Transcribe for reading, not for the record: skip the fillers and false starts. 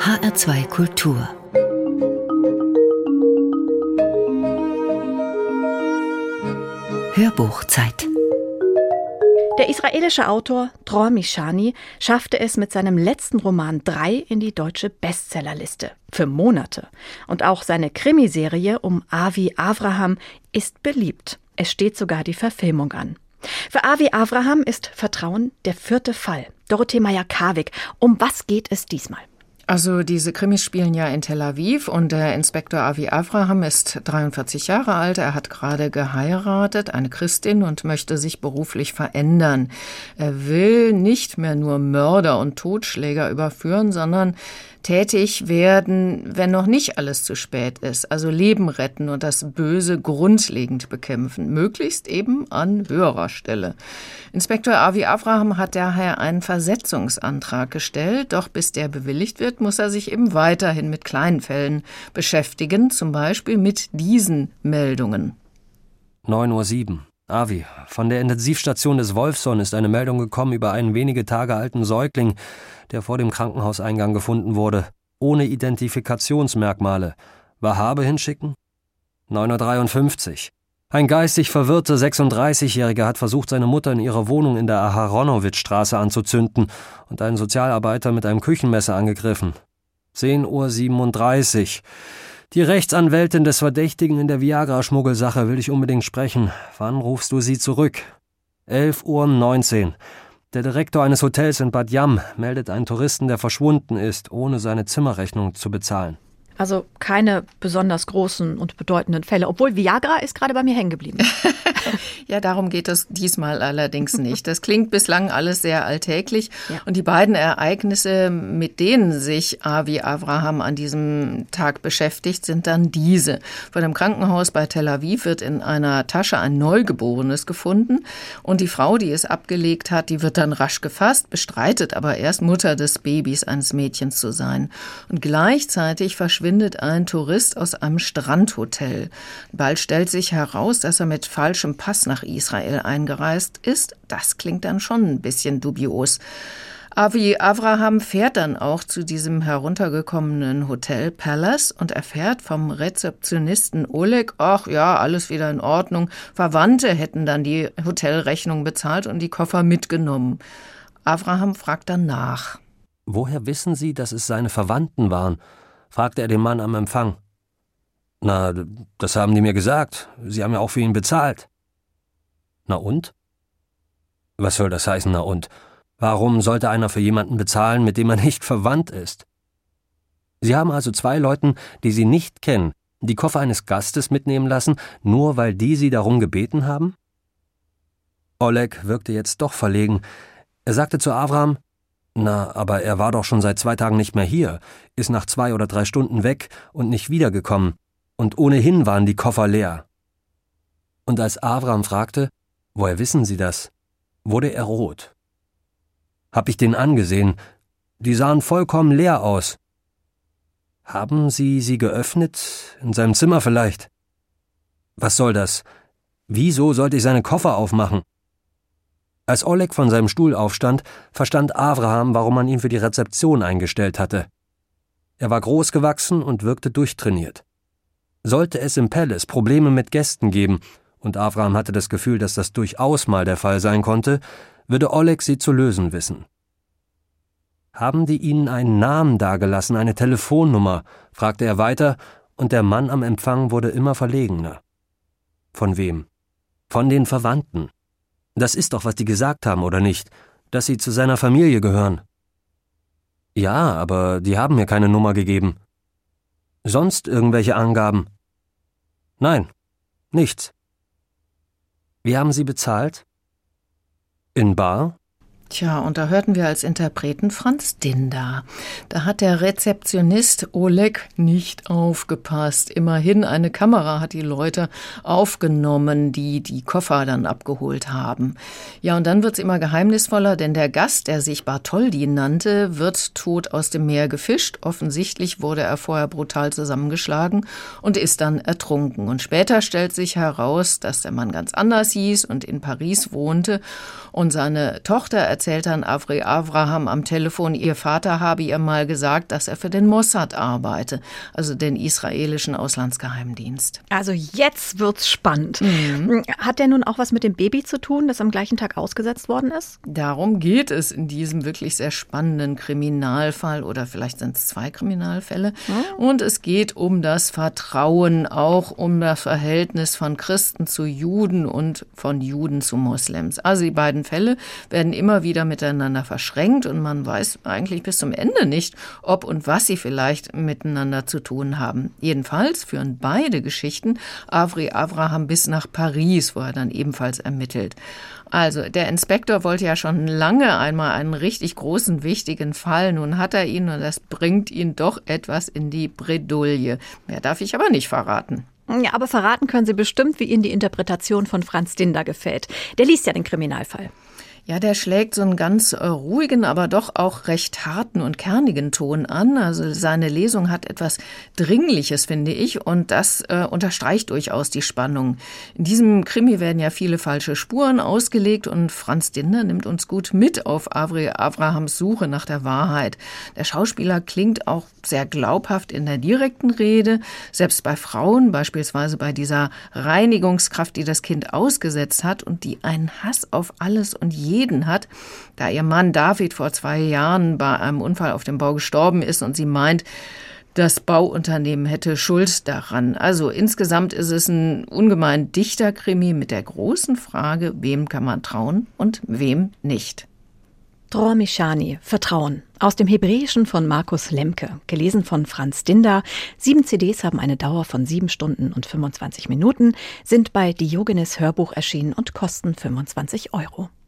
HR2 Kultur. Hörbuchzeit. Der israelische Autor Dror Mishani schaffte es mit seinem letzten Roman 3 in die deutsche Bestsellerliste. Für Monate. Und auch seine Krimiserie um Avi Avraham ist beliebt. Es steht sogar die Verfilmung an. Für Avi Avraham ist Vertrauen der 4. Fall. Dorothee Meyer-Karwig, um was geht es diesmal? Also diese Krimis spielen ja in Tel Aviv und der Inspektor Avi Avraham ist 43 Jahre alt. Er hat gerade geheiratet, eine Christin, und möchte sich beruflich verändern. Er will nicht mehr nur Mörder und Totschläger überführen, sondern tätig werden, wenn noch nicht alles zu spät ist. Also Leben retten und das Böse grundlegend bekämpfen. Möglichst eben an höherer Stelle. Inspektor Avi Avraham hat daher einen Versetzungsantrag gestellt. Doch bis der bewilligt wird, muss er sich eben weiterhin mit kleinen Fällen beschäftigen. Zum Beispiel mit diesen Meldungen. 9:07 Uhr. Avi, von der Intensivstation des Wolfson ist eine Meldung gekommen über einen wenige Tage alten Säugling, der vor dem Krankenhauseingang gefunden wurde, ohne Identifikationsmerkmale. Wahabe hinschicken? 9:53 Uhr. Ein geistig verwirrter 36-Jähriger hat versucht, seine Mutter in ihrer Wohnung in der Aharonowitz-Straße anzuzünden und einen Sozialarbeiter mit einem Küchenmesser angegriffen. 10:37 Uhr. Die Rechtsanwältin des Verdächtigen in der Viagra-Schmuggelsache will dich unbedingt sprechen. Wann rufst du sie zurück? 11:19 Uhr. Der Direktor eines Hotels in Bat Yam meldet einen Touristen, der verschwunden ist, ohne seine Zimmerrechnung zu bezahlen. Also keine besonders großen und bedeutenden Fälle, obwohl Viagra ist gerade bei mir hängen geblieben. Ja, darum geht es diesmal allerdings nicht. Das klingt bislang alles sehr alltäglich. Ja. Und die beiden Ereignisse, mit denen sich Avi Avraham an diesem Tag beschäftigt, sind dann diese. Vor dem Krankenhaus bei Tel Aviv wird in einer Tasche ein Neugeborenes gefunden. Und die Frau, die es abgelegt hat, die wird dann rasch gefasst, bestreitet aber erst, Mutter des Babys eines Mädchens zu sein. Und gleichzeitig verschwindet ein Tourist aus einem Strandhotel. Bald stellt sich heraus, dass er mit falschem Pass nach Israel eingereist ist. Das klingt dann schon ein bisschen dubios. Avi Avraham fährt dann auch zu diesem heruntergekommenen Hotel Palace und erfährt vom Rezeptionisten Oleg, ach ja, alles wieder in Ordnung. Verwandte hätten dann die Hotelrechnung bezahlt und die Koffer mitgenommen. Avraham fragt dann nach. Woher wissen Sie, dass es seine Verwandten waren? Fragte er den Mann am Empfang. Na, das haben die mir gesagt. Sie haben ja auch für ihn bezahlt. Na und? Was soll das heißen, na und? Warum sollte einer für jemanden bezahlen, mit dem er nicht verwandt ist? Sie haben also 2 Leuten, die Sie nicht kennen, die Koffer eines Gastes mitnehmen lassen, nur weil die Sie darum gebeten haben? Oleg wirkte jetzt doch verlegen. Er sagte zu Avram: Na, aber er war doch schon seit 2 Tagen nicht mehr hier, ist nach 2 oder 3 Stunden weg und nicht wiedergekommen. Und ohnehin waren die Koffer leer. Und als Avram fragte, woher wissen Sie das, wurde er rot. Hab ich den angesehen. Die sahen vollkommen leer aus. Haben Sie sie geöffnet? In seinem Zimmer vielleicht? Was soll das? Wieso sollte ich seine Koffer aufmachen? Als Oleg von seinem Stuhl aufstand, verstand Avraham, warum man ihn für die Rezeption eingestellt hatte. Er war groß gewachsen und wirkte durchtrainiert. Sollte es im Palace Probleme mit Gästen geben, und Avraham hatte das Gefühl, dass das durchaus mal der Fall sein konnte, würde Oleg sie zu lösen wissen. »Haben die Ihnen einen Namen dagelassen, eine Telefonnummer?« fragte er weiter, und der Mann am Empfang wurde immer verlegener. »Von wem?« »Von den Verwandten. Das ist doch, was die gesagt haben, oder nicht? Dass sie zu seiner Familie gehören.« »Ja, aber die haben mir keine Nummer gegeben.« »Sonst irgendwelche Angaben?« »Nein, nichts.« »Wie haben Sie bezahlt?« »In bar?« Tja, und da hörten wir als Interpreten Franz Dinder. Da hat der Rezeptionist Oleg nicht aufgepasst. Immerhin, eine Kamera hat die Leute aufgenommen, die die Koffer dann abgeholt haben. Ja, und dann wird's immer geheimnisvoller, denn der Gast, der sich Bartholdy nannte, wird tot aus dem Meer gefischt. Offensichtlich wurde er vorher brutal zusammengeschlagen und ist dann ertrunken. Und später stellt sich heraus, dass der Mann ganz anders hieß und in Paris wohnte. Und seine Tochter erzählt dann Avri Avraham am Telefon, ihr Vater habe ihr mal gesagt, dass er für den Mossad arbeite, also den israelischen Auslandsgeheimdienst. Also jetzt wird's spannend. Hat der nun auch was mit dem Baby zu tun, das am gleichen Tag ausgesetzt worden ist? Darum geht es in diesem wirklich sehr spannenden Kriminalfall, oder vielleicht sind es 2 Kriminalfälle. Und es geht um das Vertrauen, auch um das Verhältnis von Christen zu Juden und von Juden zu Moslems. Also die beiden Fälle werden immer wieder miteinander verschränkt und man weiß eigentlich bis zum Ende nicht, ob und was sie vielleicht miteinander zu tun haben. Jedenfalls führen beide Geschichten Avri Avraham bis nach Paris, wo er dann ebenfalls ermittelt. Also der Inspektor wollte ja schon lange einmal einen richtig großen, wichtigen Fall. Nun hat er ihn und das bringt ihn doch etwas in die Bredouille. Mehr darf ich aber nicht verraten. Ja, aber verraten können Sie bestimmt, wie Ihnen die Interpretation von Franz Dinder gefällt. Der liest ja den Kriminalfall. Ja, der schlägt so einen ganz ruhigen, aber doch auch recht harten und kernigen Ton an. Also seine Lesung hat etwas Dringliches, finde ich, und das unterstreicht durchaus die Spannung. In diesem Krimi werden ja viele falsche Spuren ausgelegt und Franz Dinder nimmt uns gut mit auf Avri Avrahams Suche nach der Wahrheit. Der Schauspieler klingt auch sehr glaubhaft in der direkten Rede. Selbst bei Frauen, beispielsweise bei dieser Reinigungskraft, die das Kind ausgesetzt hat und die einen Hass auf alles und jeden hat, da ihr Mann David vor 2 Jahren bei einem Unfall auf dem Bau gestorben ist und sie meint, das Bauunternehmen hätte Schuld daran. Also insgesamt ist es ein ungemein dichter Krimi mit der großen Frage, wem kann man trauen und wem nicht. Dror Mishani, Vertrauen. Aus dem Hebräischen von Markus Lemke, gelesen von Franz Dinder. 7 CDs haben eine Dauer von 7 Stunden und 25 Minuten, sind bei Diogenes Hörbuch erschienen und kosten 25 €.